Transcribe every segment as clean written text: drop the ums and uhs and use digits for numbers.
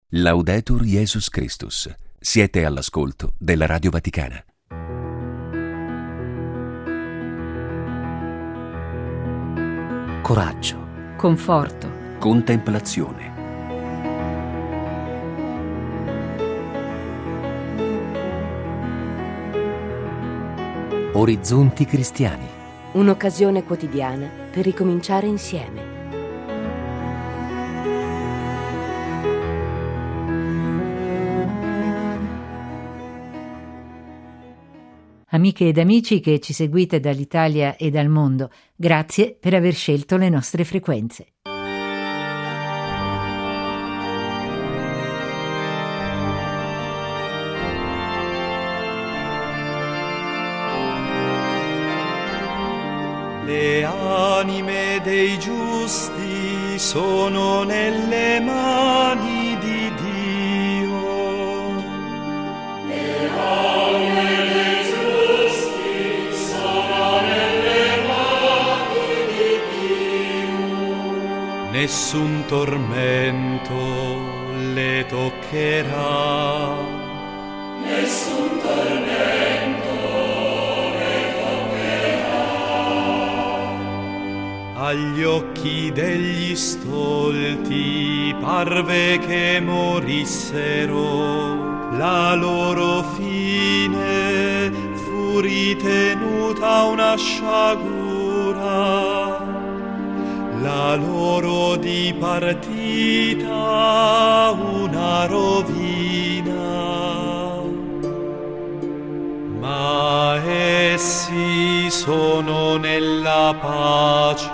Laudetur Jesus Christus. Siete all'ascolto della Radio Vaticana. Coraggio, conforto, contemplazione. Orizzonti cristiani. un'occasione quotidiana per ricominciare insieme. Amiche ed amici che ci seguite dall'Italia e dal mondo, grazie per aver scelto le nostre frequenze. Le anime dei giusti sono nelle mani di Dio. Le anime dei giusti sono nelle mani di Dio. Nessun tormento le toccherà. Nessun tormento. Agli occhi degli stolti parve che morissero, la loro fine fu ritenuta una sciagura, la loro dipartita una rovina. Ma essi sono nella pace.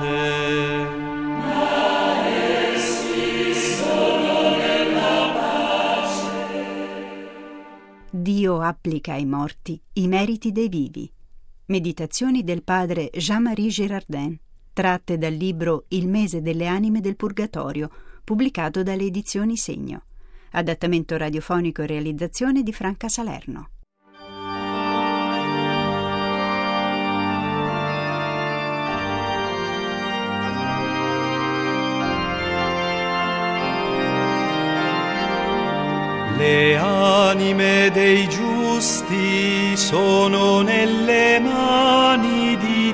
Ma essi sono nella pace. Dio applica ai morti i meriti dei vivi. Meditazioni del padre Jean-Marie Girardin, tratte dal libro Il mese delle anime del Purgatorio, pubblicato dalle edizioni Segno. Adattamento radiofonico e realizzazione di Franca Salerno. Le anime dei giusti sono nelle mani di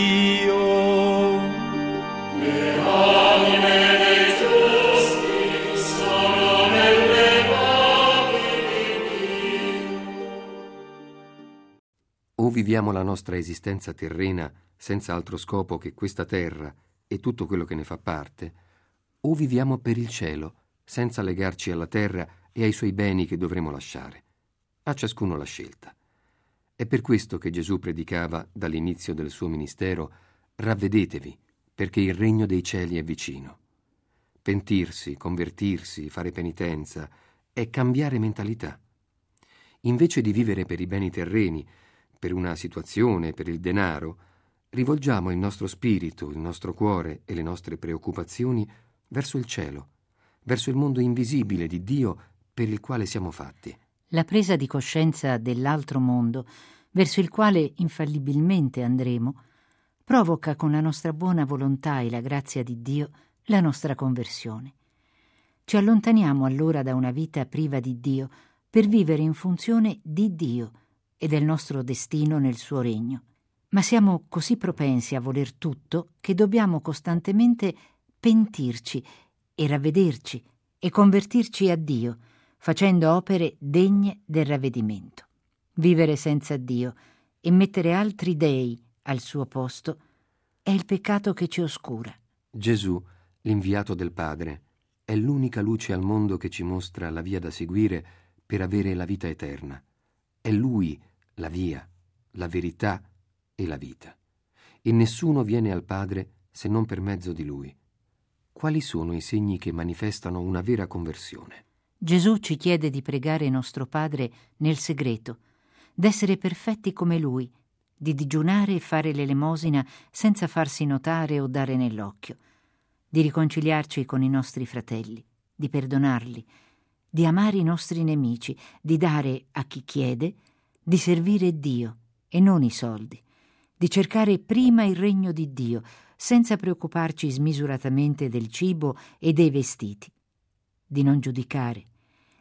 Dio. Le anime dei giusti sono nelle mani di Dio. O viviamo la nostra esistenza terrena senza altro scopo che questa terra e tutto quello che ne fa parte, o viviamo per il cielo senza legarci alla terra e ai suoi beni che dovremo lasciare. A ciascuno la scelta. È per questo che Gesù predicava dall'inizio del suo ministero: ravvedetevi, perché il regno dei cieli è vicino. Pentirsi, convertirsi, fare penitenza è cambiare mentalità. Invece di vivere per i beni terreni, per una situazione, per il denaro, rivolgiamo il nostro spirito, il nostro cuore e le nostre preoccupazioni verso il cielo, verso il mondo invisibile di Dio per il quale siamo fatti. La presa di coscienza dell'altro mondo, verso il quale infallibilmente andremo, provoca con la nostra buona volontà e la grazia di Dio la nostra conversione. Ci allontaniamo allora da una vita priva di Dio per vivere in funzione di Dio e del nostro destino nel suo regno. Ma siamo così propensi a voler tutto che dobbiamo costantemente pentirci e ravvederci e convertirci a Dio, facendo opere degne del ravvedimento. Vivere senza Dio e mettere altri dei al suo posto è il peccato che ci oscura. Gesù, l'inviato del Padre, è l'unica luce al mondo che ci mostra la via da seguire per avere la vita eterna. È Lui la via, la verità e la vita. E nessuno viene al Padre se non per mezzo di Lui. Quali sono i segni che manifestano una vera conversione? Gesù ci chiede di pregare nostro Padre nel segreto, d'essere perfetti come Lui, di digiunare e fare l'elemosina senza farsi notare o dare nell'occhio, di riconciliarci con i nostri fratelli, di perdonarli, di amare i nostri nemici, di dare a chi chiede, di servire Dio e non i soldi, di cercare prima il regno di Dio, senza preoccuparci smisuratamente del cibo e dei vestiti, di non giudicare,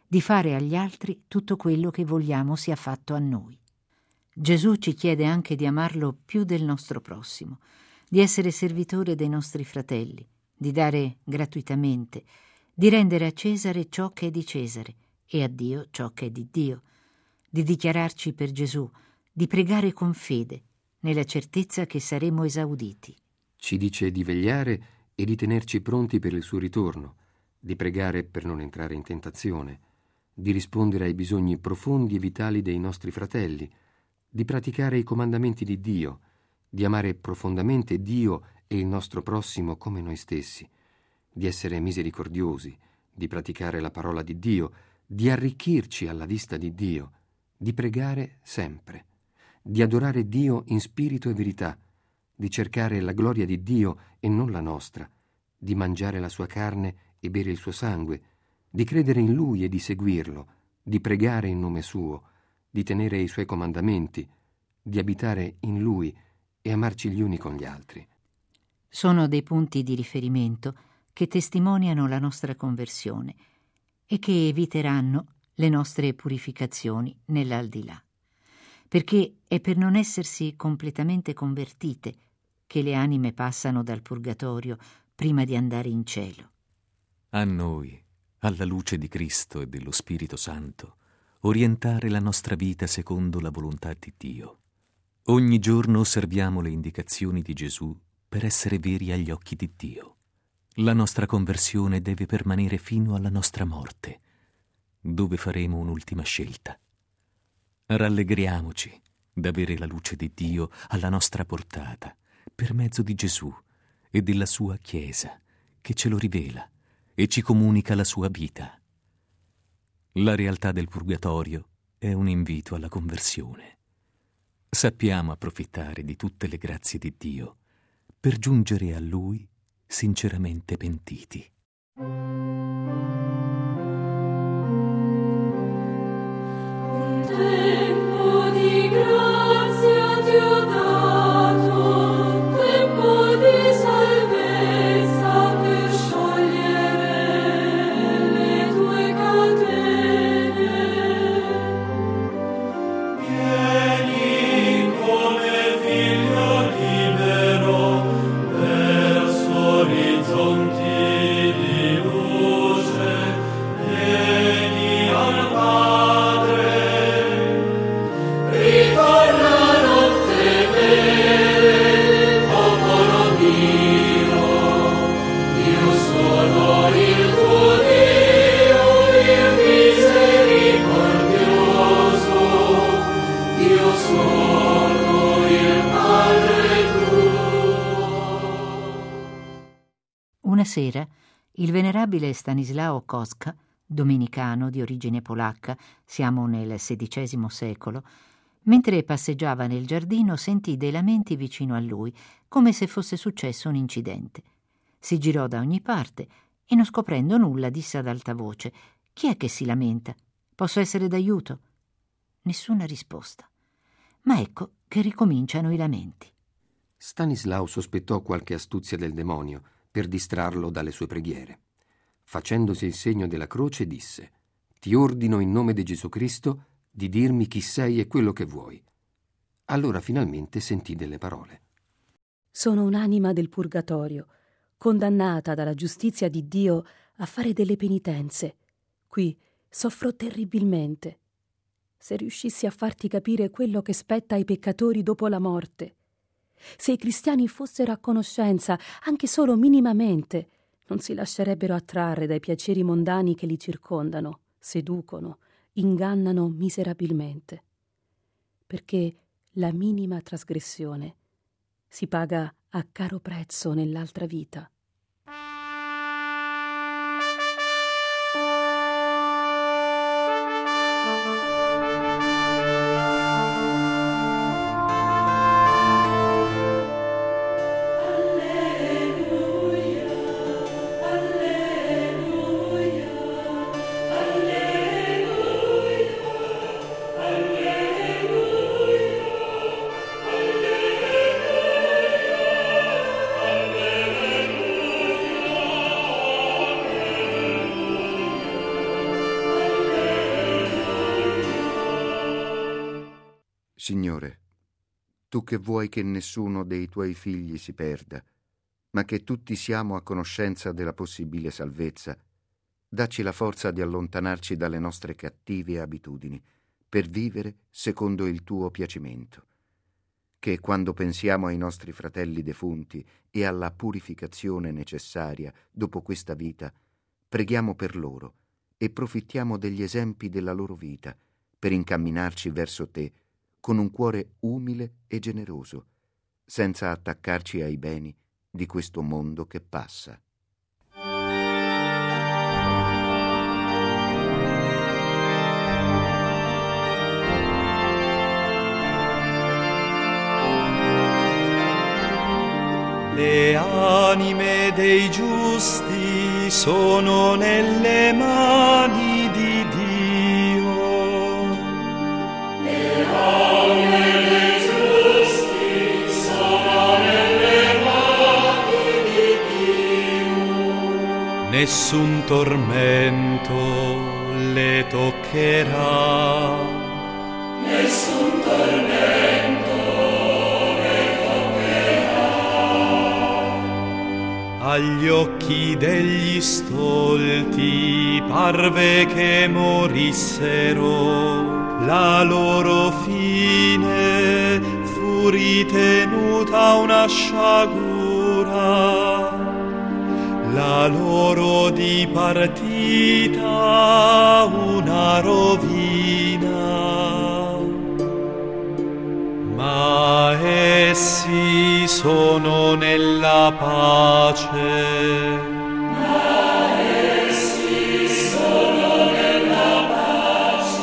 di fare agli altri tutto quello che vogliamo sia fatto a noi. Gesù ci chiede anche di amarlo più del nostro prossimo, di essere servitore dei nostri fratelli, di dare gratuitamente, di rendere a Cesare ciò che è di Cesare e a Dio ciò che è di Dio, di dichiararci per Gesù, di pregare con fede, nella certezza che saremo esauditi. Ci dice di vegliare e di tenerci pronti per il suo ritorno, di pregare per non entrare in tentazione, di rispondere ai bisogni profondi e vitali dei nostri fratelli, di praticare i comandamenti di Dio, di amare profondamente Dio e il nostro prossimo come noi stessi, di essere misericordiosi, di praticare la parola di Dio, di arricchirci alla vista di Dio, di pregare sempre, di adorare Dio in spirito e verità, di cercare la gloria di Dio e non la nostra, di mangiare la sua carne e bere il suo sangue, di credere in Lui e di seguirlo, di pregare in nome suo, di tenere i suoi comandamenti, di abitare in Lui e amarci gli uni con gli altri. Sono dei punti di riferimento che testimoniano la nostra conversione e che eviteranno le nostre purificazioni nell'aldilà, perché è per non essersi completamente convertite che le anime passano dal purgatorio prima di andare in cielo. A noi, alla luce di Cristo e dello Spirito Santo, orientare la nostra vita secondo la volontà di Dio. Ogni giorno osserviamo le indicazioni di Gesù per essere veri agli occhi di Dio. La nostra conversione deve permanere fino alla nostra morte, dove faremo un'ultima scelta. Rallegriamoci d'avere la luce di Dio alla nostra portata, per mezzo di Gesù e della sua Chiesa, che ce lo rivela e ci comunica la sua vita. La realtà del purgatorio è un invito alla conversione. Sappiamo approfittare di tutte le grazie di Dio per giungere a Lui sinceramente pentiti. Un tempo di grazia ti ho dato, tempo di salvezza per sciogliere le tue catene. Vieni come figlio libero verso orizzonti di luce, vieni al Padre, ritorna a non temere, popolo mio, io sono il tuo Dio, il misericordioso, io sono il Padre tuo. Una sera, il venerabile Stanislao Kostka, domenicano di origine polacca, siamo nel XVI secolo, mentre passeggiava nel giardino sentì dei lamenti vicino a lui, come se fosse successo un incidente. Si girò da ogni parte e, non scoprendo nulla, disse ad alta voce: «Chi è che si lamenta? Posso essere d'aiuto?» Nessuna risposta. Ma ecco che ricominciano i lamenti. Stanislao sospettò qualche astuzia del demonio per distrarlo dalle sue preghiere. Facendosi il segno della croce, disse: «Ti ordino in nome di Gesù Cristo di dirmi chi sei e quello che vuoi». Allora finalmente sentì delle parole. Sono un'anima del purgatorio, condannata dalla giustizia di Dio a fare delle penitenze. Qui soffro terribilmente. Se riuscissi a farti capire quello che spetta ai peccatori dopo la morte, se i cristiani fossero a conoscenza, anche solo minimamente, non si lascerebbero attrarre dai piaceri mondani che li circondano, seducono, ingannano miserabilmente. Perché la minima trasgressione si paga a caro prezzo nell'altra vita. Alleluia. Signore, tu che vuoi che nessuno dei tuoi figli si perda, ma che tutti siamo a conoscenza della possibile salvezza, dacci la forza di allontanarci dalle nostre cattive abitudini per vivere secondo il tuo piacimento. Che quando pensiamo ai nostri fratelli defunti e alla purificazione necessaria dopo questa vita, preghiamo per loro e profittiamo degli esempi della loro vita per incamminarci verso te con un cuore umile e generoso, senza attaccarci ai beni di questo mondo che passa. Le anime dei giusti sono nelle mani di Dio. Le anime dei giusti sono nelle mani di Dio. Nessun tormento le toccherà. Nessun tormento. Agli occhi degli stolti parve che morissero, la loro fine fu ritenuta una sciagura, la loro dipartita una rovina. Ma essi sono nella pace. Ma essi sono nella pace.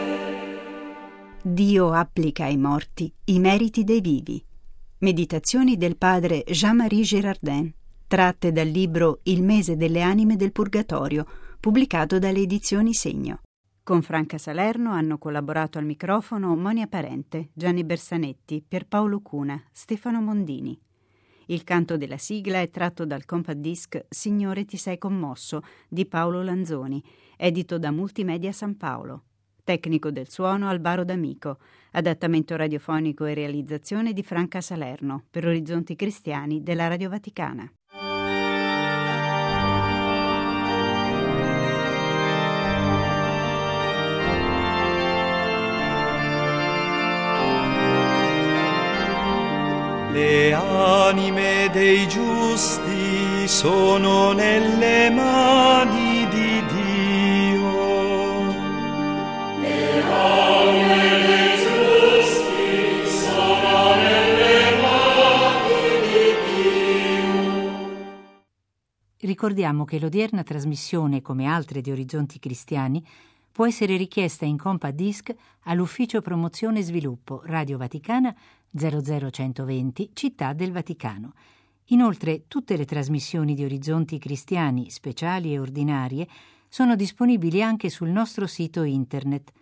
Dio applica ai morti i meriti dei vivi. Meditazioni del padre Jean-Marie Girardin, tratte dal libro Il mese delle anime del Purgatorio, pubblicato dalle edizioni Segno. Con Franca Salerno hanno collaborato al microfono Monia Parente, Gianni Bersanetti, Pierpaolo Cuna, Stefano Mondini. Il canto della sigla è tratto dal compact disc Signore ti sei commosso di Paolo Lanzoni, edito da Multimedia San Paolo. Tecnico del suono Albaro D'Amico. Adattamento radiofonico e realizzazione di Franca Salerno per Orizzonti Cristiani della Radio Vaticana. Le anime dei giusti sono nelle mani di Dio. Le anime dei giusti sono nelle mani di Dio. Ricordiamo che l'odierna trasmissione, come altre di Orizzonti Cristiani, può essere richiesta in compact disc all'Ufficio Promozione e Sviluppo Radio Vaticana 00120 Città del Vaticano. Inoltre tutte le trasmissioni di Orizzonti Cristiani, speciali e ordinarie, sono disponibili anche sul nostro sito internet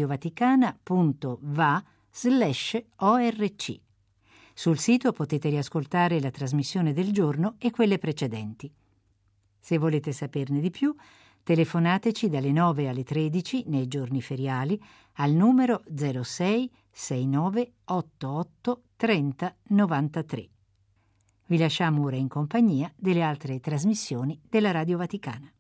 radiovaticana.va/orc. Sul sito potete riascoltare la trasmissione del giorno e quelle precedenti. Se volete saperne di più, telefonateci dalle 9 alle 13 nei giorni feriali al numero 06 69 88 30 93. Vi lasciamo ora in compagnia delle altre trasmissioni della Radio Vaticana.